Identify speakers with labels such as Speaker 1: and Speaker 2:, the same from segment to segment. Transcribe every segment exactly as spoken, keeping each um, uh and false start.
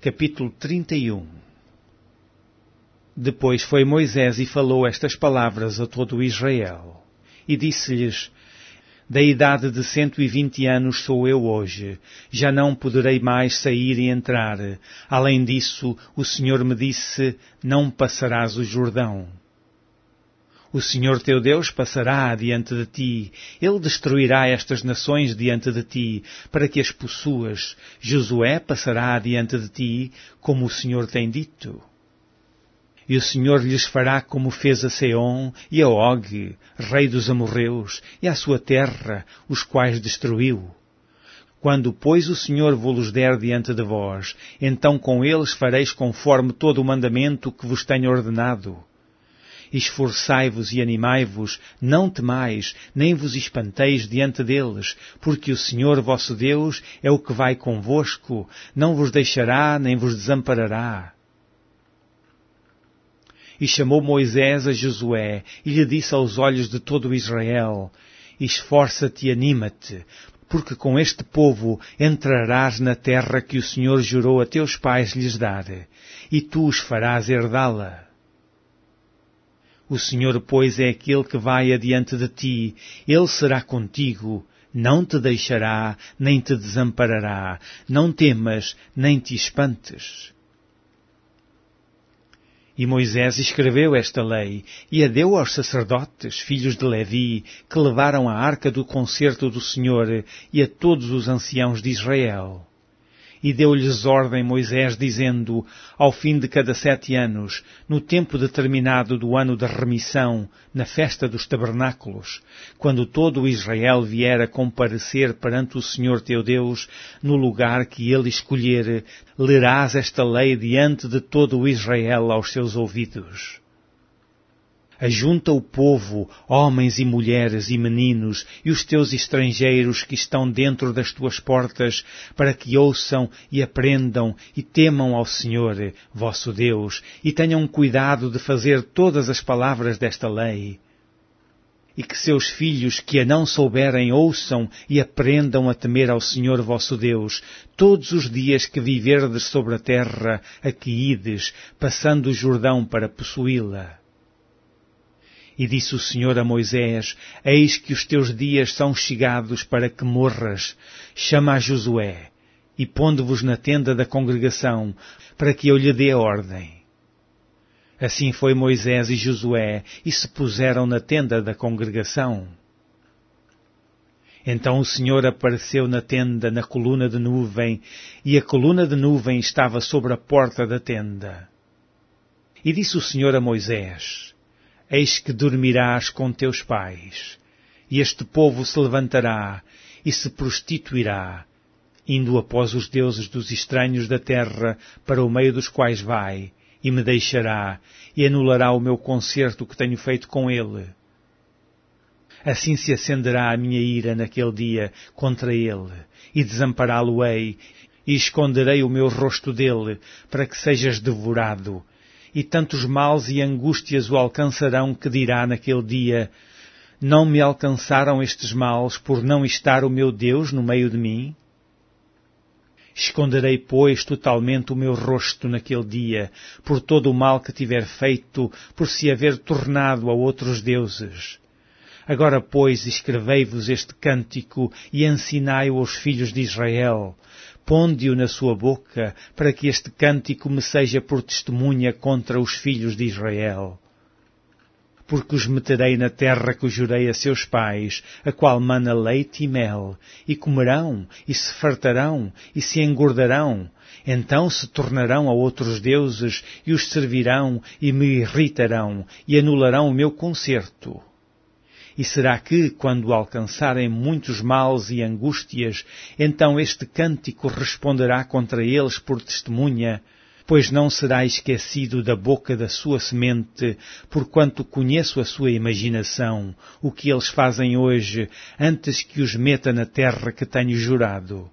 Speaker 1: Capítulo trinta e um. Depois foi Moisés e falou estas palavras a todo o Israel. E disse-lhes: Da idade de cento e vinte anos sou eu hoje, já não poderei mais sair e entrar. Além disso, o Senhor me disse: Não passarás o Jordão. O Senhor teu Deus passará diante de ti, Ele destruirá estas nações diante de ti, para que as possuas. Josué passará diante de ti, como o Senhor tem dito. E o Senhor lhes fará como fez a Seom e a Og, rei dos amorreus, e à sua terra, os quais destruiu. Quando, pois, o Senhor vos der diante de vós, então com eles fareis conforme todo o mandamento que vos tenho ordenado. Esforçai-vos e animai-vos, não temais, nem vos espanteis diante deles, porque o Senhor vosso Deus é o que vai convosco, não vos deixará, nem vos desamparará. E chamou Moisés a Josué, e lhe disse aos olhos de todo o Israel: Esforça-te e anima-te, porque com este povo entrarás na terra que o Senhor jurou a teus pais lhes dar, e tu os farás herdá-la. O Senhor, pois, é aquele que vai adiante de ti, Ele será contigo, não te deixará, nem te desamparará, não temas, nem te espantes. E Moisés escreveu esta lei, e a deu aos sacerdotes, filhos de Levi, que levaram a arca do concerto do Senhor, e a todos os anciãos de Israel. E deu-lhes ordem Moisés, dizendo: Ao fim de cada sete anos, no tempo determinado do ano da remissão, na festa dos tabernáculos, quando todo o Israel vier a comparecer perante o Senhor teu Deus, no lugar que ele escolher, lerás esta lei diante de todo o Israel aos seus ouvidos. Ajunta o povo, homens e mulheres e meninos, e os teus estrangeiros que estão dentro das tuas portas, para que ouçam e aprendam e temam ao Senhor, vosso Deus, e tenham cuidado de fazer todas as palavras desta lei. E que seus filhos que a não souberem ouçam e aprendam a temer ao Senhor vosso Deus, todos os dias que viverdes sobre a terra a que ides, passando o Jordão para possuí-la. E disse o Senhor a Moisés: Eis que os teus dias são chegados para que morras. Chama a Josué, e ponde-vos na tenda da congregação, para que eu lhe dê a ordem. Assim foi Moisés e Josué, e se puseram na tenda da congregação. Então o Senhor apareceu na tenda na coluna de nuvem, e a coluna de nuvem estava sobre a porta da tenda. E disse o Senhor a Moisés: Eis que dormirás com teus pais, e este povo se levantará e se prostituirá, indo após os deuses dos estranhos da terra, para o meio dos quais vai, e me deixará, e anulará o meu concerto que tenho feito com ele. Assim se acenderá a minha ira naquele dia contra ele, e desampará-lo-ei, e esconderei o meu rosto dele, para que sejas devorado. E tantos males e angústias o alcançarão que dirá naquele dia: Não me alcançaram estes males por não estar o meu Deus no meio de mim? Esconderei, pois, totalmente o meu rosto naquele dia, por todo o mal que tiver feito, por se haver tornado a outros deuses. Agora, pois, escrevei-vos este cântico e ensinai-o aos filhos de Israel. Ponde-o na sua boca, para que este cântico me seja por testemunha contra os filhos de Israel. Porque os meterei na terra que jurei a seus pais, a qual mana leite e mel, e comerão, e se fartarão, e se engordarão. Então se tornarão a outros deuses, e os servirão, e me irritarão, e anularão o meu concerto. E será que, quando alcançarem muitos males e angústias, então este cântico responderá contra eles por testemunha, pois não será esquecido da boca da sua semente, porquanto conheço a sua imaginação, o que eles fazem hoje, antes que os meta na terra que tenho jurado.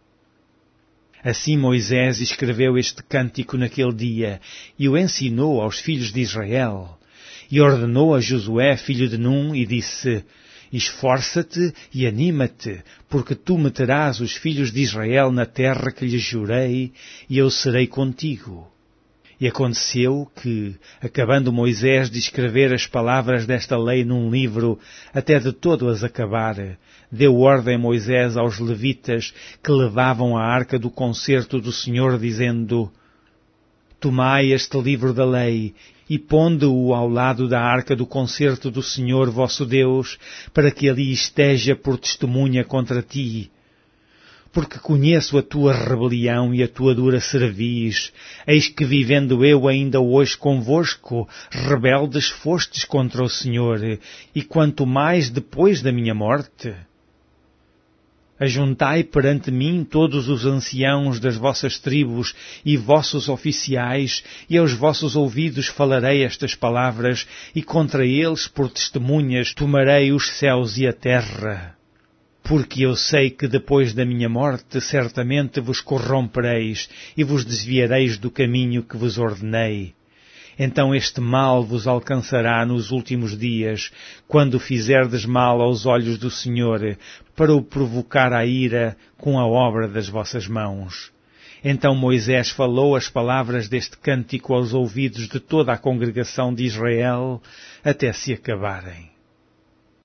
Speaker 1: Assim Moisés escreveu este cântico naquele dia, e o ensinou aos filhos de Israel. E ordenou a Josué, filho de Num, e disse: Esforça-te e anima-te, porque tu meterás os filhos de Israel na terra que lhes jurei, e eu serei contigo. E aconteceu que, acabando Moisés de escrever as palavras desta lei num livro, até de todo as acabar, deu ordem Moisés aos levitas que levavam a arca do concerto do Senhor, dizendo: Tomai este livro da lei e ponde-o ao lado da arca do concerto do Senhor vosso Deus, para que ali esteja por testemunha contra ti. Porque conheço a tua rebelião e a tua dura cerviz. Eis que, vivendo eu ainda hoje convosco, rebeldes fostes contra o Senhor, e quanto mais depois da minha morte. Ajuntai perante mim todos os anciãos das vossas tribos e vossos oficiais, e aos vossos ouvidos falarei estas palavras, e contra eles, por testemunhas, tomarei os céus e a terra. Porque eu sei que depois da minha morte certamente vos corrompereis e vos desviareis do caminho que vos ordenei. Então este mal vos alcançará nos últimos dias, quando fizerdes mal aos olhos do Senhor, para o provocar à ira com a obra das vossas mãos. Então Moisés falou as palavras deste cântico aos ouvidos de toda a congregação de Israel, até se acabarem.